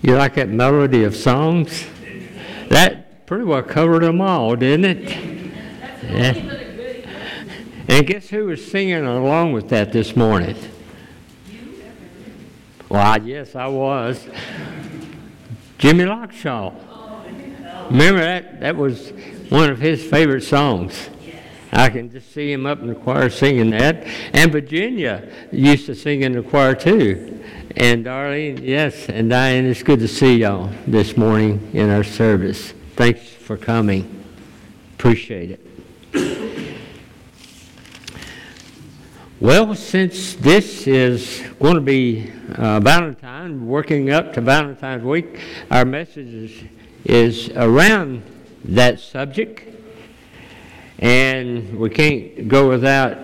You like that melody of songs? That pretty well covered them all, didn't it? Yeah. And guess who was singing along with that this morning? Well, yes, I was. Jimmy Lockshaw. Remember that was one of his favorite songs. I can just see him up in the choir singing that. And Virginia used to sing in the choir too. And Darlene, yes, and Diane, it's good to see y'all this morning in our service. Thanks for coming. Appreciate it. Well, since this is going to be Valentine, working up to Valentine's week, our message is around that subject. And we can't go without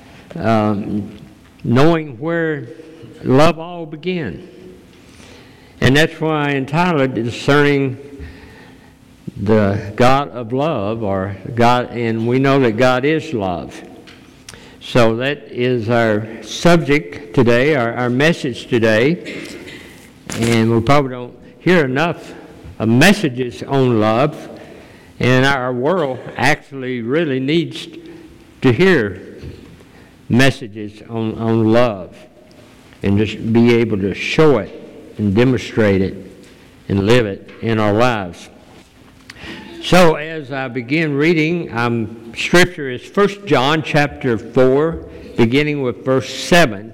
knowing where love all began. And that's why I entitled it Discerning the God of Love, or God, and we know that God is love. So that is our subject today, our message today. And we probably don't hear enough messages on love. And our world actually really needs to hear messages on love and just be able to show it and demonstrate it and live it in our lives. So as I begin reading, Scripture is 1 John chapter 4, beginning with verse 7,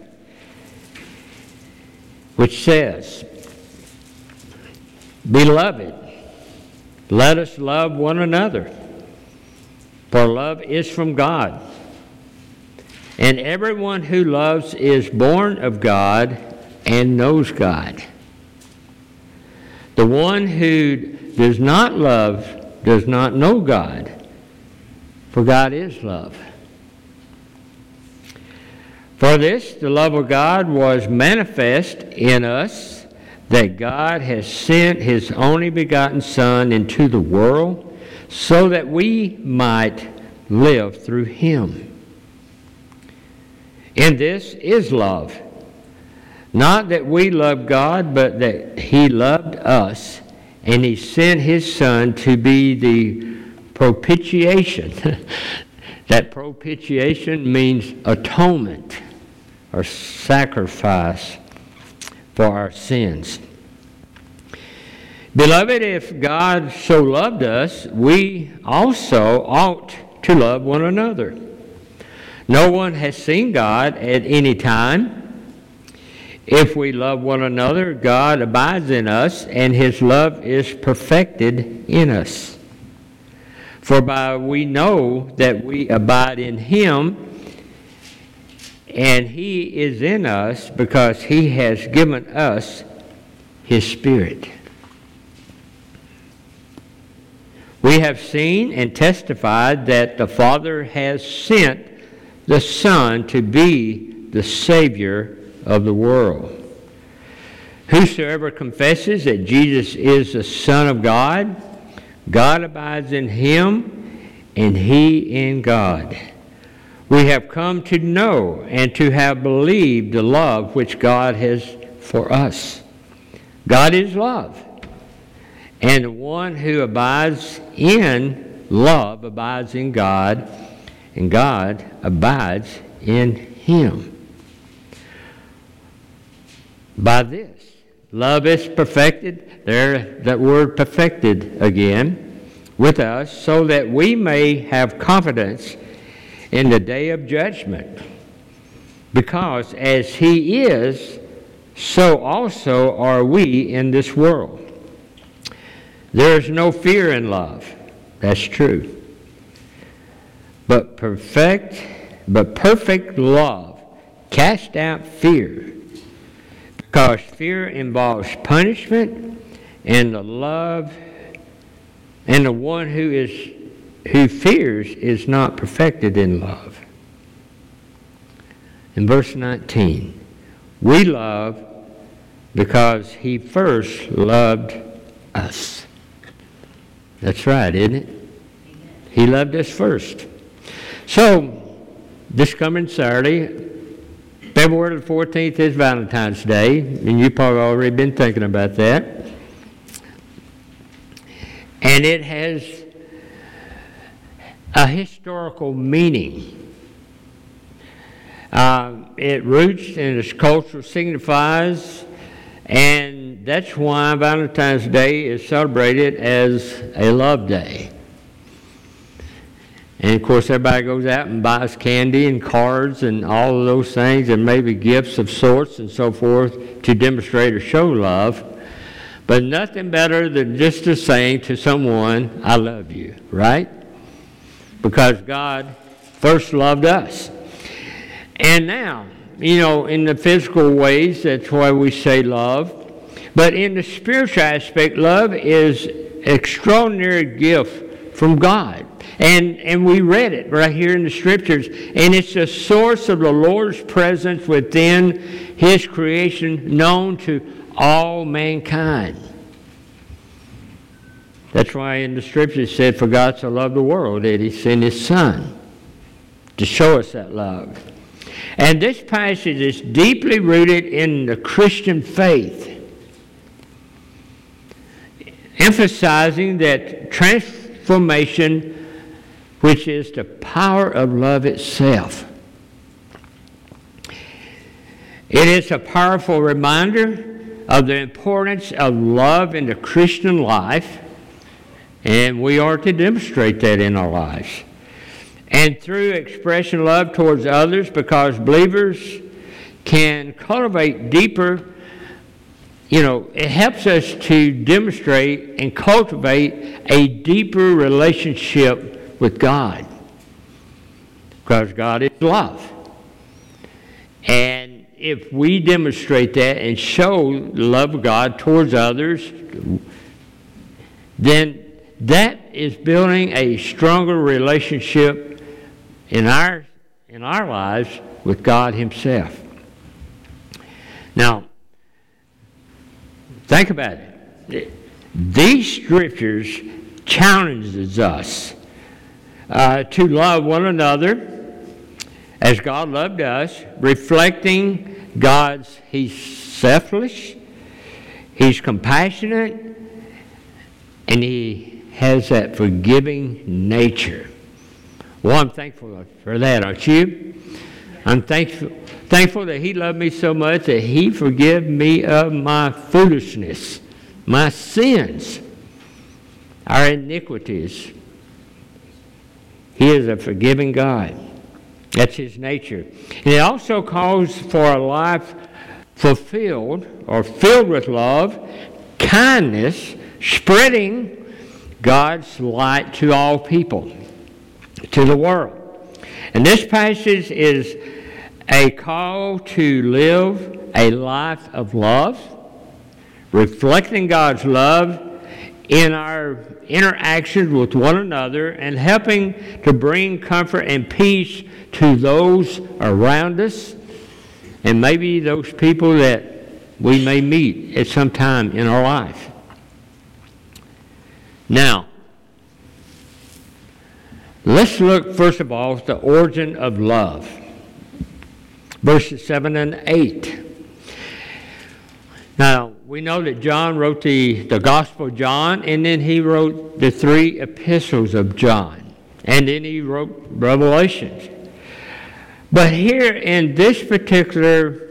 which says, Beloved, let us love one another, for love is from God. And everyone who loves is born of God and knows God. The one who does not love does not know God, for God is love. For this, the love of God was manifest in us, that God has sent His only begotten Son into the world so that we might live through Him. And this is love. Not that we love God, but that He loved us, and He sent His Son to be the propitiation. That propitiation means atonement or sacrifice for our sins. Beloved, if God so loved us, we also ought to love one another. No one has seen God at any time. If we love one another, God abides in us, and His love is perfected in us. For by we know that we abide in Him, and He is in us, because He has given us His Spirit. We have seen and testified that the Father has sent the Son to be the Savior of the world. Whosoever confesses that Jesus is the Son of God, God abides in him, and he in God. We have come to know and to have believed the love which God has for us. God is love, and the one who abides in love abides in God, and God abides in him. By this, love is perfected, there that word perfected again, with us, so that we may have confidence in the day of judgment. Because as He is, so also are we in this world. There is no fear in love. That's true. But perfect love casts out fear, because fear involves punishment, and the one who fears is not perfected in love. In verse 19, we love because He first loved us. That's right, isn't it? He loved us first. So, this coming Saturday, February the 14th is Valentine's Day, and you've probably already been thinking about that. And it has a historical meaning. It roots and its culture signifies, and that's why Valentine's Day is celebrated as a love day. And of course, everybody goes out and buys candy and cards and all of those things, and maybe gifts of sorts and so forth to demonstrate or show love. But nothing better than just to say to someone, I love you, right? Because God first loved us. And now, in the physical ways, that's why we say love. But in the spiritual aspect, love is an extraordinary gift from God. And we read it right here in the Scriptures. And it's the source of the Lord's presence within His creation, known to all mankind. That's why in the Scriptures it said, for God so loved the world that He sent His Son to show us that love. And this passage is deeply rooted in the Christian faith, emphasizing that transformation, which is the power of love itself. It is a powerful reminder of the importance of love in the Christian life, and we are to demonstrate that in our lives. And through expressing love towards others, because believers can cultivate deeper, it helps us to demonstrate and cultivate a deeper relationship with God. Because God is love. And if we demonstrate that and show the love of God towards others, then that is building a stronger relationship in our lives with God Himself. Now, think about it. These Scriptures challenges us to love one another as God loved us, reflecting He's selfless, He's compassionate, and He has that forgiving nature. Well, I'm thankful for that, aren't you? I'm thankful that He loved me so much that He forgave me of my foolishness, my sins, our iniquities. He is a forgiving God. That's His nature. And it also calls for a life fulfilled or filled with love, kindness, spreading God's light to all people, to the world. And this passage is a call to live a life of love, reflecting God's love in our interactions with one another and helping to bring comfort and peace to those around us and maybe those people that we may meet at some time in our life. Now, let's look first of all at the origin of love. Verses 7 and 8. Now, we know that John wrote the Gospel of John, and then he wrote the 3 epistles of John. And then he wrote Revelations. But here in this particular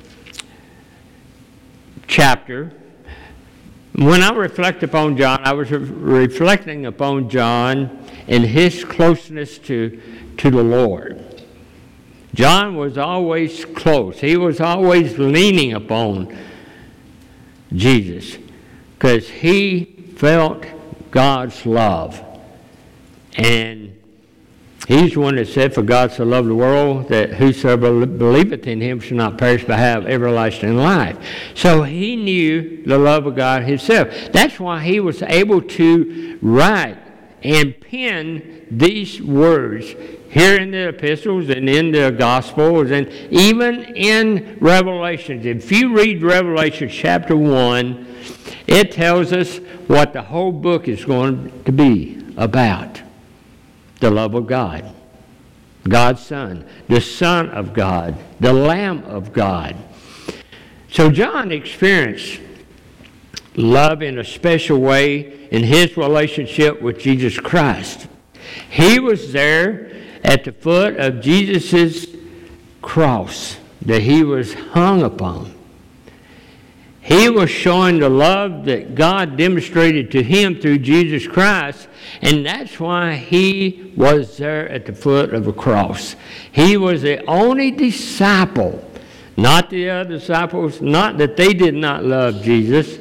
chapter, when I reflect upon John, I was reflecting upon John and his closeness to the Lord. John was always close. He was always leaning upon Jesus because he felt God's love. And he's the one that said, for God so loved the world that whosoever believeth in him shall not perish but have everlasting life. So he knew the love of God himself. That's why he was able to write and pen these words here in the epistles and in the Gospels and even in Revelations. If you read Revelation chapter 1, it tells us what the whole book is going to be about. The love of God. God's Son. The Son of God. The Lamb of God. So John experienced love in a special way in his relationship with Jesus Christ. He was there at the foot of Jesus' cross that he was hung upon. He was showing the love that God demonstrated to him through Jesus Christ, and that's why he was there at the foot of the cross. He was the only disciple, not the other disciples, not that they did not love Jesus,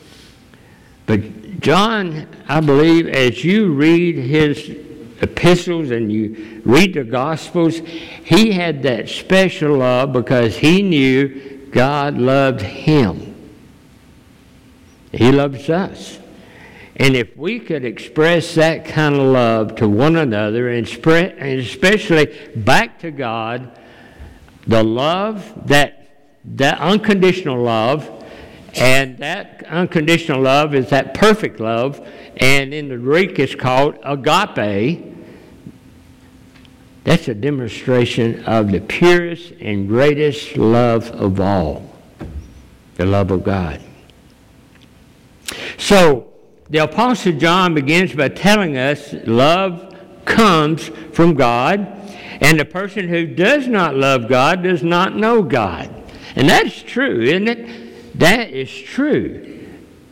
but John, I believe, as you read his epistles and you read the Gospels, he had that special love because he knew God loved him. He loves us. And if we could express that kind of love to one another, and especially back to God, the love, that unconditional love, and that unconditional love is that perfect love, and in the Greek it's called agape. That's a demonstration of the purest and greatest love of all, the love of God. So, the Apostle John begins by telling us love comes from God, and the person who does not love God does not know God. And that's true, isn't it? That is true.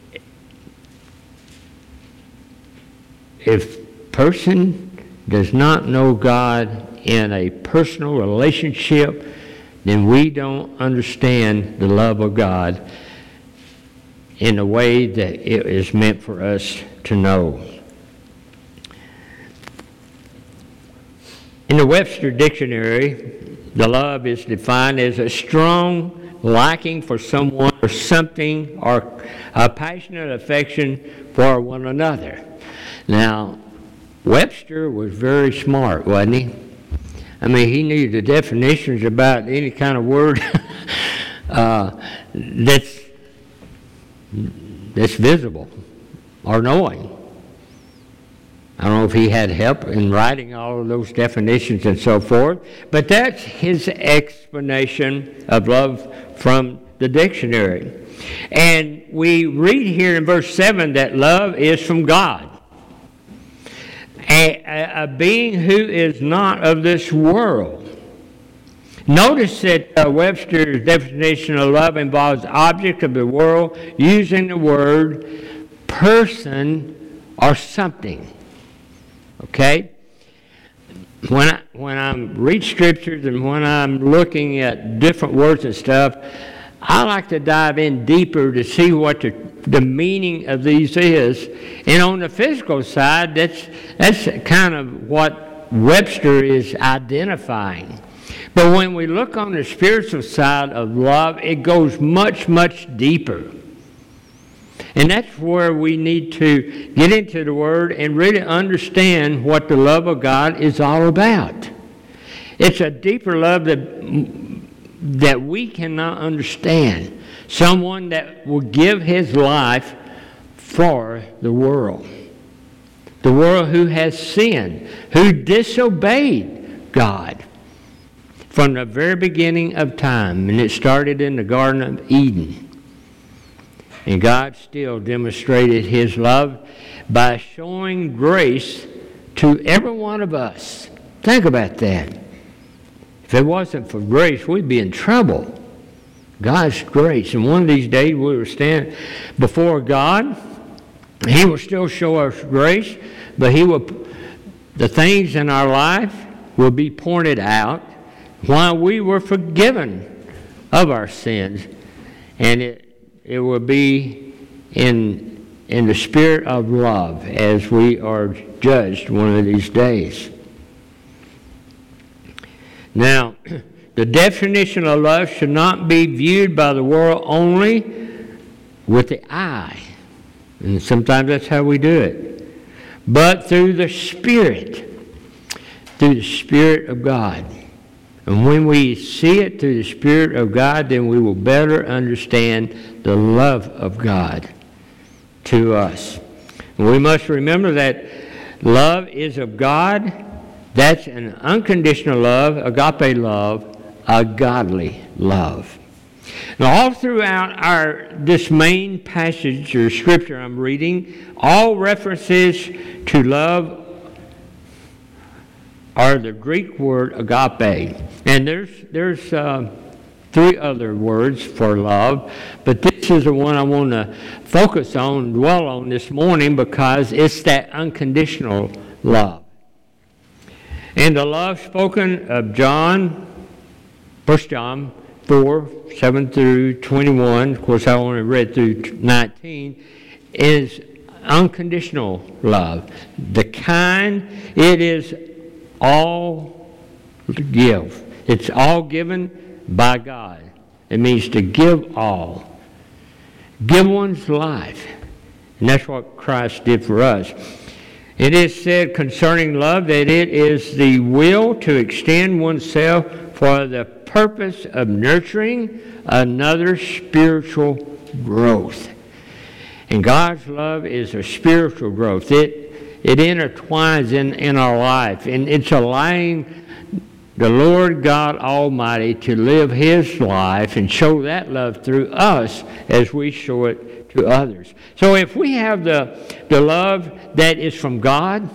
If a person does not know God in a personal relationship, then we don't understand the love of God in a way that it is meant for us to know. In the Webster Dictionary, the love is defined as a strong liking for someone or something, or a passionate affection for one another. Now, Webster was very smart, wasn't he? I mean, he knew the definitions about any kind of word that's visible or knowing. I don't know if he had help in writing all of those definitions and so forth, but that's his explanation of love from the dictionary. And we read here in verse 7 that love is from God, a being who is not of this world. Notice that Webster's definition of love involves object of the world using the word person or something. Okay? When I read scriptures and when I'm looking at different words and stuff, I like to dive in deeper to see what the meaning of these is. And on the physical side, that's kind of what Webster is identifying. But when we look on the spiritual side of love, it goes much, much deeper. And that's where we need to get into the Word and really understand what the love of God is all about. It's a deeper love that we cannot understand. Someone that will give his life for the world. The world who has sinned, who disobeyed God from the very beginning of time. And it started in the Garden of Eden. And God still demonstrated his love by showing grace to every one of us. Think about that. If it wasn't for grace, we'd be in trouble. God's grace. And one of these days we will stand before God. He will still show us grace, but the things in our life will be pointed out while we were forgiven of our sins. And it will be in the spirit of love as we are judged one of these days. Now, the definition of love should not be viewed by the world only with the eye. And sometimes that's how we do it. But through the Spirit of God. And when we see it through the Spirit of God, then we will better understand the love of God to us. And we must remember that love is of God. That's an unconditional love, agape love, a godly love. Now, all throughout this main passage or scripture I'm reading, all references to love are the Greek word agape. And there's three other words for love, but this is the one I want to focus on, dwell on this morning, because it's that unconditional love. And the love spoken of John, 1 John 4, 7 through 21, of course I only read through 19, is unconditional love. The kind, it is all give. It's all given by God. It means to give all. Give one's life. And that's what Christ did for us. It is said concerning love that it is the will to extend oneself for the purpose of nurturing another spiritual growth. And God's love is a spiritual growth. It intertwines in our life, and it's allowing the Lord God Almighty to live His life and show that love through us as we show it to others. So if we have the love that is from God,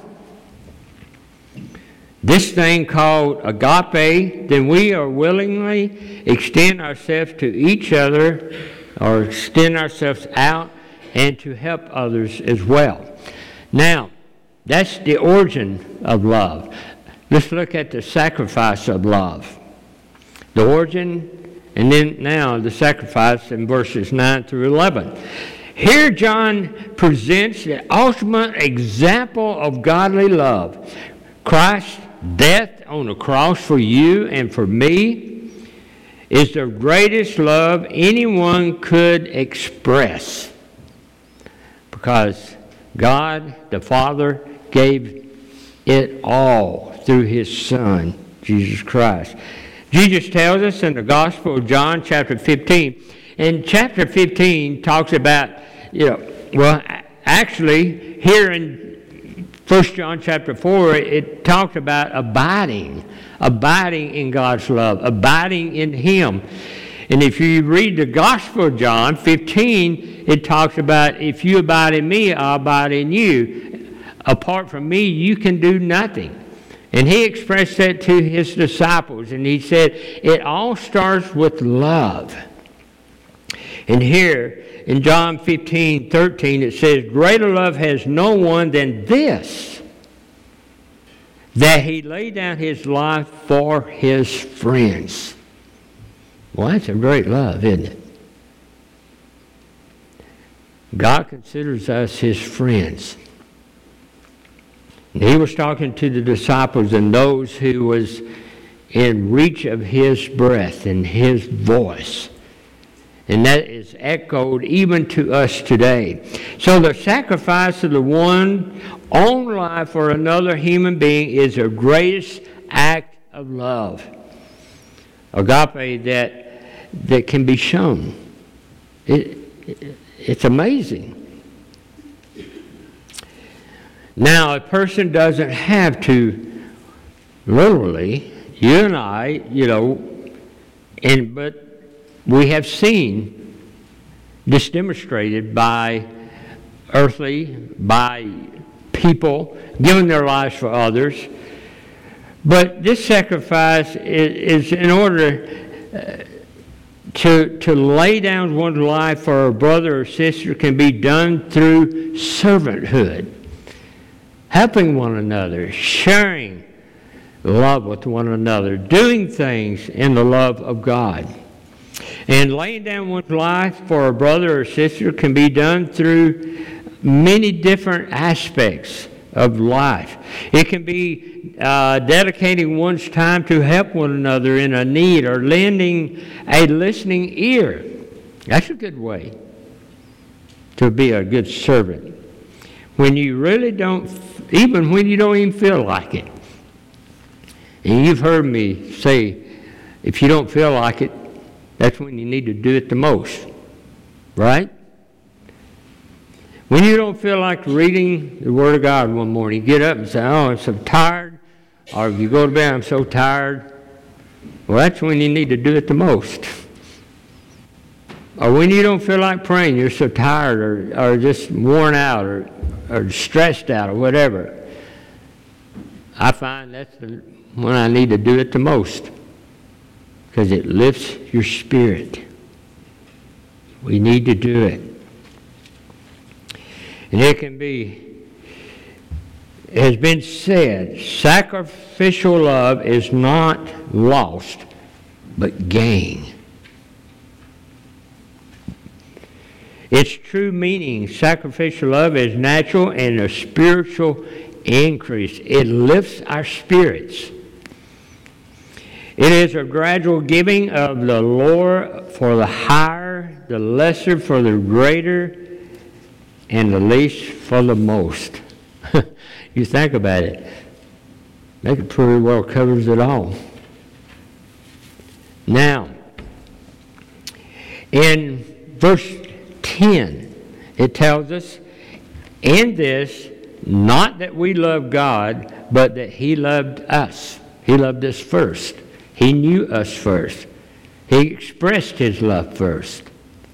this thing called agape, then we are willingly extend ourselves to each other, or extend ourselves out and to help others as well. Now, that's the origin of love. Let's look at the sacrifice of love. The origin, and then now the sacrifice in verses 9 through 11. Here John presents the ultimate example of godly love. Christ's death on the cross for you and for me is the greatest love anyone could express, because God the Father gave it all through His Son, Jesus Christ. Jesus tells us in the Gospel of John, chapter 15, and chapter 15 talks about, actually, here in 1 John chapter 4, it talks about abiding in God's love, abiding in Him. And if you read the Gospel of John 15, it talks about, if you abide in me, I'll abide in you. Apart from me, you can do nothing. And He expressed that to His disciples, and He said, it all starts with love. And here in John 15:13, it says, greater love has no one than this, that He laid down His life for His friends. Well, that's a great love, isn't it? God considers us His friends. And He was talking to the disciples and those who was in reach of His breath and His voice. And that is echoed even to us today. So the sacrifice of the one own life for another human being is the greatest act of love. Agape that can be shown. It's amazing. Now, a person doesn't have to literally, you and I, but we have seen this demonstrated by people giving their lives for others. But this sacrifice is in order to lay down one's life for a brother or sister can be done through servanthood. Helping one another, sharing love with one another, doing things in the love of God. And laying down one's life for a brother or sister can be done through many different aspects of life. It can be dedicating one's time to help one another in a need, or lending a listening ear. That's a good way to be a good servant. When you really don't, even when you don't even feel like it. And you've heard me say, if you don't feel like it, that's when you need to do it the most. Right? When you don't feel like reading the Word of God one morning, you get up and say, oh, I'm so tired. Or if you go to bed, I'm so tired. Well, that's when you need to do it the most. or when you don't feel like praying, you're so tired or just worn out or stressed out or whatever, I find that's when I need to do it the most, because it lifts your spirit. We need to do it. And it has been said, sacrificial love is not lost, but gain. Its true meaning, sacrificial love, is natural and a spiritual increase. It lifts our spirits. It is a gradual giving of the lower for the higher, the lesser for the greater, and the least for the most. You think about it. That pretty well covers it all. Now, in verse 10, it tells us, in this, not that we love God, but that He loved us. He loved us first. He knew us first. He expressed His love first.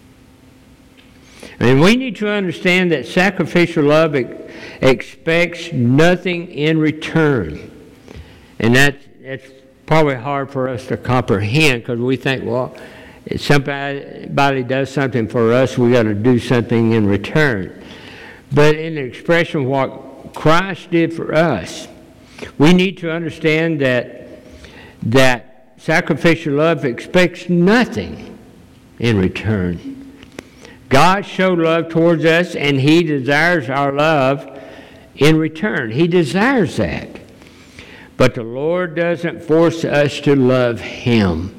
And we need to understand that sacrificial love expects nothing in return. And that's probably hard for us to comprehend, because we think, well, if somebody does something for us, we got to do something in return. But in the expression of what Christ did for us, we need to understand that sacrificial love expects nothing in return. God showed love towards us, and He desires our love in return. He desires that. But the Lord doesn't force us to love Him.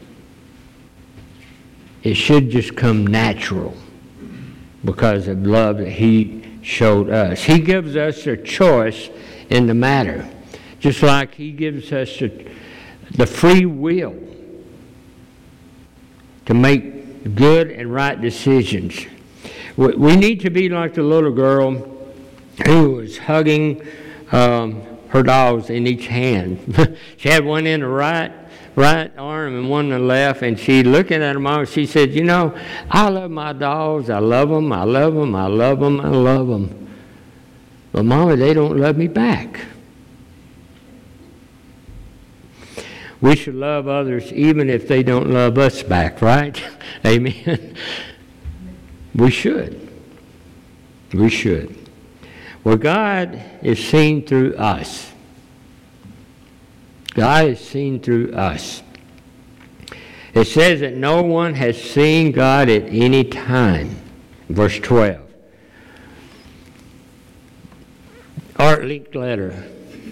It should just come natural because of love that He showed us. He gives us a choice in the matter, just like He gives us the free will to make good and right decisions. We need to be like the little girl who was hugging her dolls in each hand. She had one in the right arm and one in the left, and she looking at her mom, she said, you know, I love my dolls. I love them. I love them. I love them. I love them. But Mama, they don't love me back. We should love others even if they don't love us back, right? Amen. We should. We should. Well, God is seen through us. God is seen through us. It says that no one has seen God at any time. Verse 12. Art Linkletter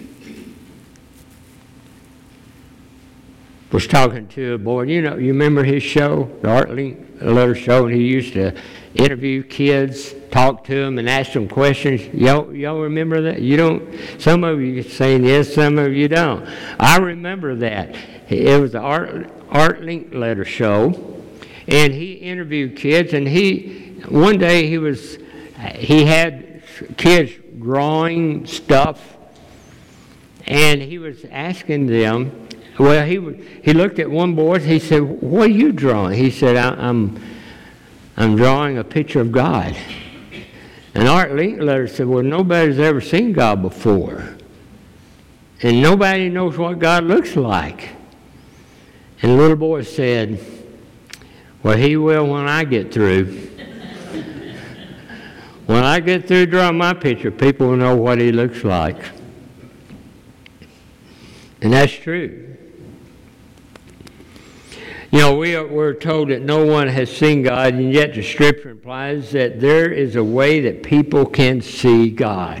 was talking to a boy. You remember his show, the Art Linkletter show, and he used to interview kids, talk to them, and ask them questions. Y'all remember that? You don't? Some of you saying yes, some of you don't. I remember that. It was the Art Linkletter show, and he interviewed kids. And one day he had kids drawing stuff, and he was asking them. Well, he looked at one boy. He said, "What are you drawing?" He said, "I'm drawing a picture of God." And Art Linkletter said, "Well, nobody's ever seen God before, and nobody knows what God looks like." And the little boy said, "Well, He will when I get through. When I get through drawing my picture, people will know what He looks like." And that's true. You know, we're told that no one has seen God, and yet the Scripture implies that there is a way that people can see God.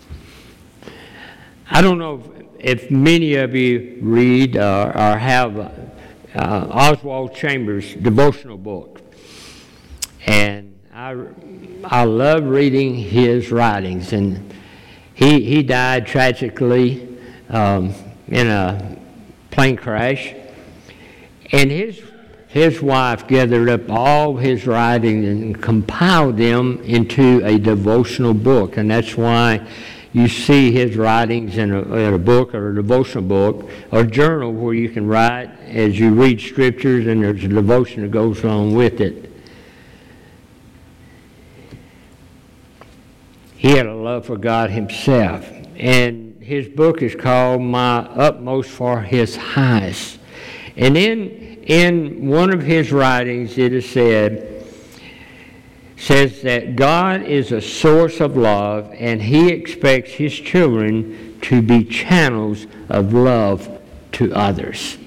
I don't know if many of you read or have Oswald Chambers' devotional book. And I love reading his writings. And he died tragically in a plane crash. And his wife gathered up all his writings and compiled them into a devotional book. And that's why you see his writings in a book or a devotional book or journal where you can write as you read scriptures, and there's a devotion that goes along with it. he had a love for God himself. And his book is called My Utmost for His Highest. And in one of his writings it is says that God is a source of love, and he expects his children to be channels of love to others.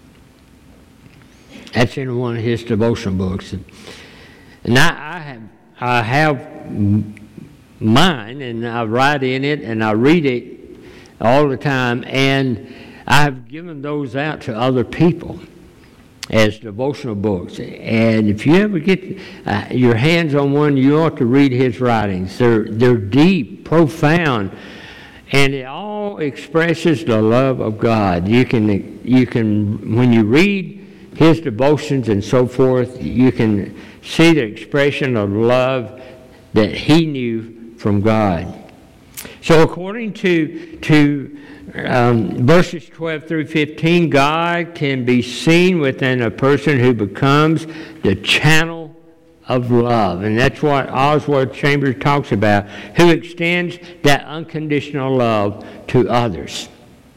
That's in one of his devotional books. And I have mine, and I write in it, and I read it all the time, and I've given those out to other people as devotional books. And if you ever get your hands on one, you ought to read his writings. They're deep, profound, and it all expresses the love of God. You can when you read his devotions and so forth, you can see the expression of love that he knew from God. So according to verses 12 through 15, God can be seen within a person who becomes the channel of love. And that's what Oswald Chambers talks about, who extends that unconditional love to others.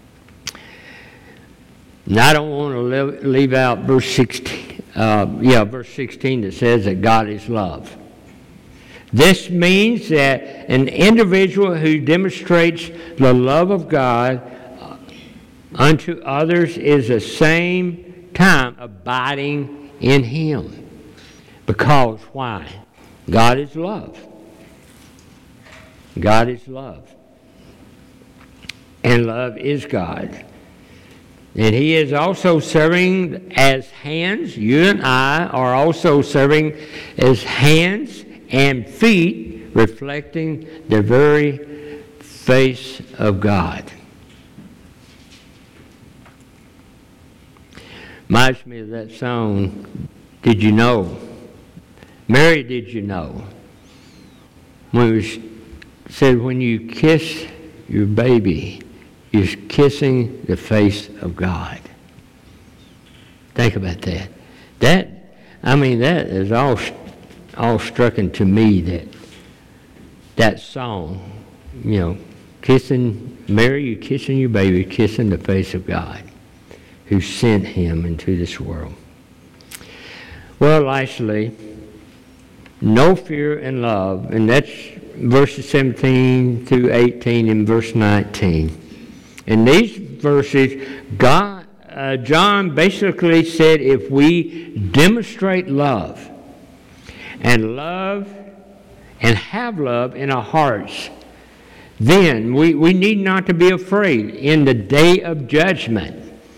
And I don't want to leave out verse 16. Verse 16 that says that God is love. This means that an individual who demonstrates the love of God unto others is at the same time abiding in him. Because why? God is love. God is love. And love is God. And he is also serving as hands. You and I are also serving as hands and feet, reflecting the very face of God. Reminds me of that song, Did You Know? Mary, did you know? When it said, when you kiss your baby, you're kissing the face of God. Think about that. That is all stricken to me, that song, kissing Mary, you kissing your baby, kissing the face of God who sent him into this world. Well, lastly, no fear and love, and that's verses 17 through 18 and verse 19. In these verses, John basically said if we demonstrate love and have love in our hearts, then we need not to be afraid in the day of judgment.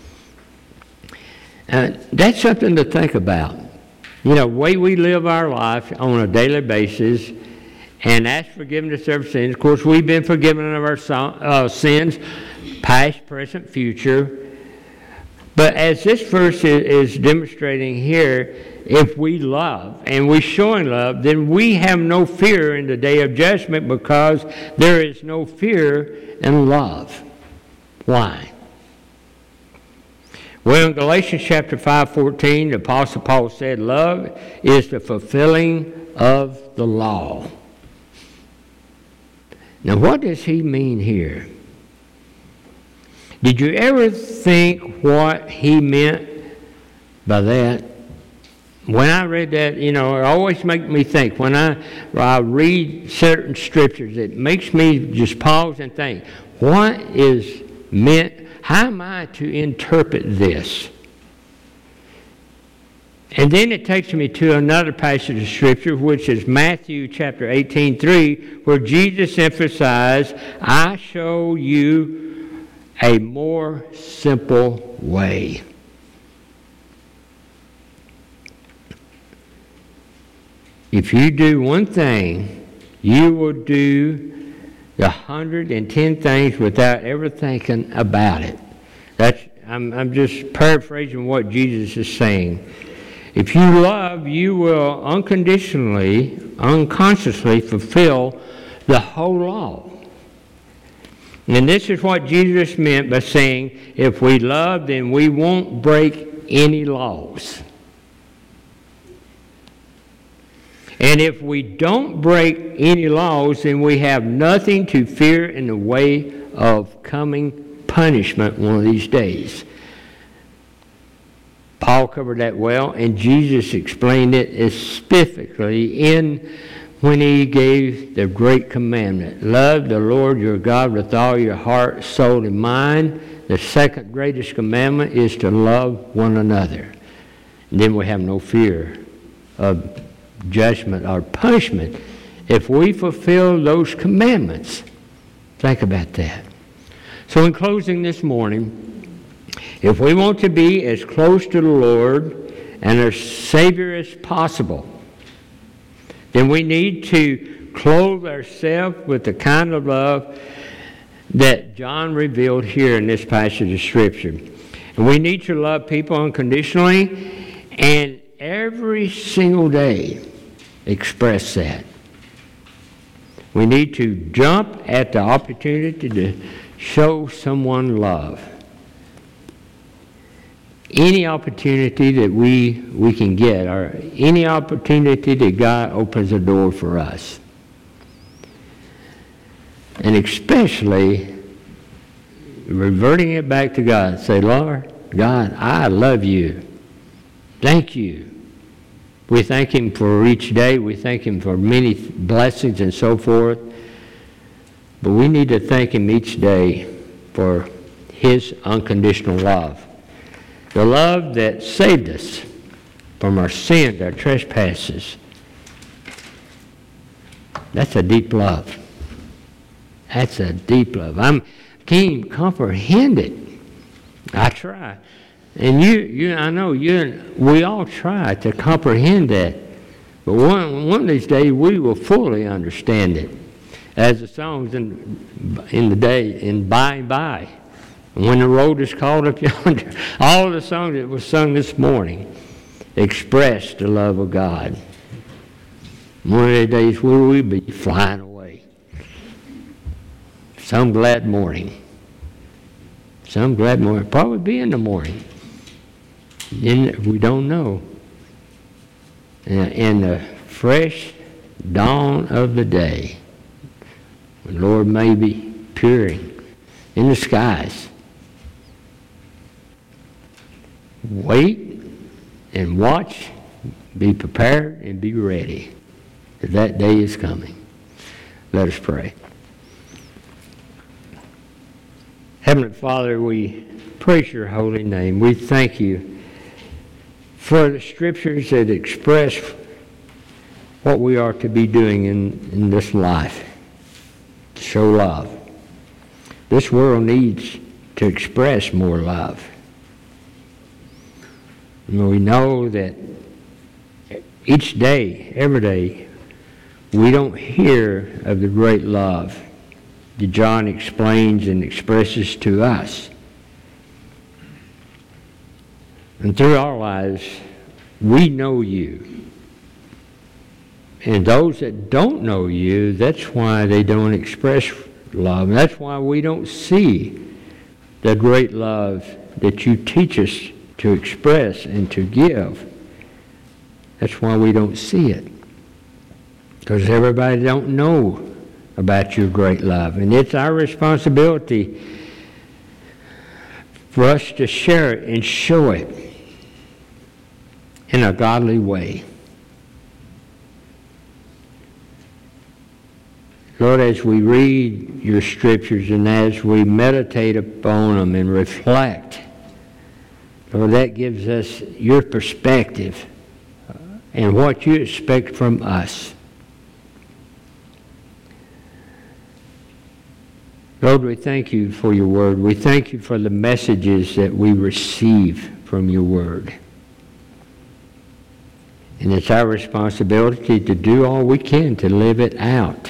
That's something to think about. The way we live our life on a daily basis and ask forgiveness of our sins. Of course, we've been forgiven of our sins, past, present, future. But as this verse is demonstrating here, if we love and we're showing love, then we have no fear in the day of judgment, because there is no fear in love. Why? Well, in Galatians chapter 5:14, the Apostle Paul said, love is the fulfilling of the law. Now, what does he mean here? Did you ever think what he meant by that? When I read that, it always makes me think. When I read certain scriptures, it makes me just pause and think, what is meant? How am I to interpret this? And then it takes me to another passage of Scripture, which is Matthew chapter 18:3, where Jesus emphasized, I show you a more simple way. If you do one thing, you will do the 110 things without ever thinking about it. I'm just paraphrasing what Jesus is saying. If you love, you will unconsciously fulfill the whole law. And this is what Jesus meant by saying, if we love, then we won't break any laws. And if we don't break any laws, then we have nothing to fear in the way of coming punishment one of these days. Paul covered that well, and Jesus explained it specifically when he gave the great commandment. Love the Lord your God with all your heart, soul, and mind. The second greatest commandment is to love one another. And then we have no fear of judgment or punishment if we fulfill those commandments. Think about that. So in closing this morning, if we want to be as close to the Lord and our Savior as possible, then we need to clothe ourselves with the kind of love that John revealed here in this passage of Scripture. And we need to love people unconditionally and every single day express that. We need to jump at the opportunity to show someone love. Any opportunity that we can get, or any opportunity that God opens a door for us. And especially reverting it back to God. Say, Lord, God, I love you. Thank you. We thank Him for each day. We thank Him for many blessings and so forth. But we need to thank Him each day for His unconditional love. The love that saved us from our sins, our trespasses. That's a deep love. That's a deep love. I can't even comprehend it. I try. And I know we all try to comprehend that. But one of these days we will fully understand it. As the songs in the day, in by and by. When the road is called up yonder, all of the songs that were sung this morning expressed the love of God. One of the days will we be flying away. Some glad morning. Some glad morning. Probably be in the morning. We don't know. In the fresh dawn of the day, the Lord may be peering in the skies. Wait and watch, be prepared and be ready. That day is coming. Let us pray. Heavenly Father, we praise your holy name. We thank you for the Scriptures that express what we are to be doing in this life. Show love. This world needs to express more love. And we know that each day, every day, we don't hear of the great love that John explains and expresses to us. And through our lives, we know you. And those that don't know you, that's why they don't express love. And that's why we don't see the great love that you teach us to express and to give. That's why we don't see it. Because everybody don't know about your great love. And it's our responsibility for us to share it and show it in a godly way. Lord, as we read your Scriptures and as we meditate upon them and reflect, Lord, that gives us your perspective and what you expect from us. Lord, we thank you for your word. We thank you for the messages that we receive from your word. And it's our responsibility to do all we can to live it out.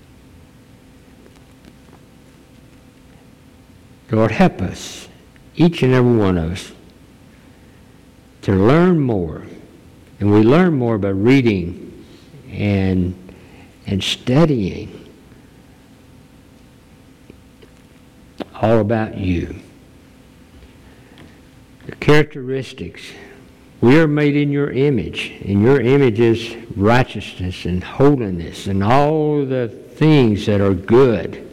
Lord, help us, each and every one of us, to learn more. And we learn more by reading and studying all about you. The characteristics We are made in your image, and your image is righteousness and holiness and all the things that are good.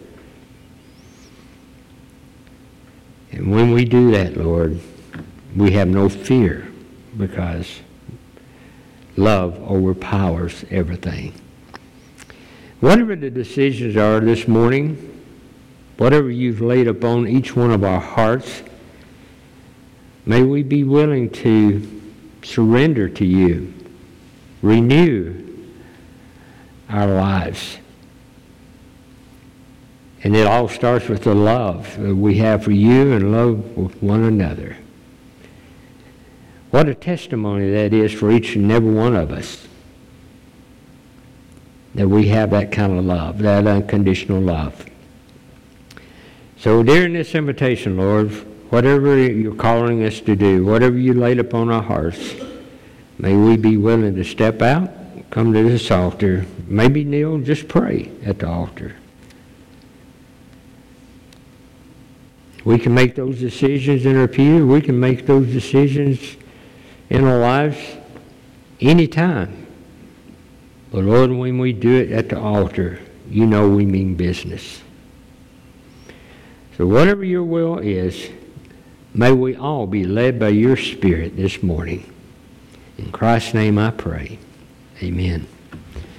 And when we do that, Lord, we have no fear because love overpowers everything. Whatever the decisions are this morning, whatever you've laid upon each one of our hearts, may we be willing to surrender to you, renew our lives. And it all starts with the love that we have for you and love with one another. What a testimony that is for each and every one of us, that we have that kind of love, that unconditional love. So during this invitation, Lord, whatever you're calling us to do, whatever you laid upon our hearts, may we be willing to step out, come to this altar, maybe kneel, just pray at the altar. We can make those decisions in our pew. We can make those decisions in our lives anytime. But Lord, when we do it at the altar, you know we mean business. So whatever your will is, may we all be led by your Spirit this morning. In Christ's name I pray. Amen.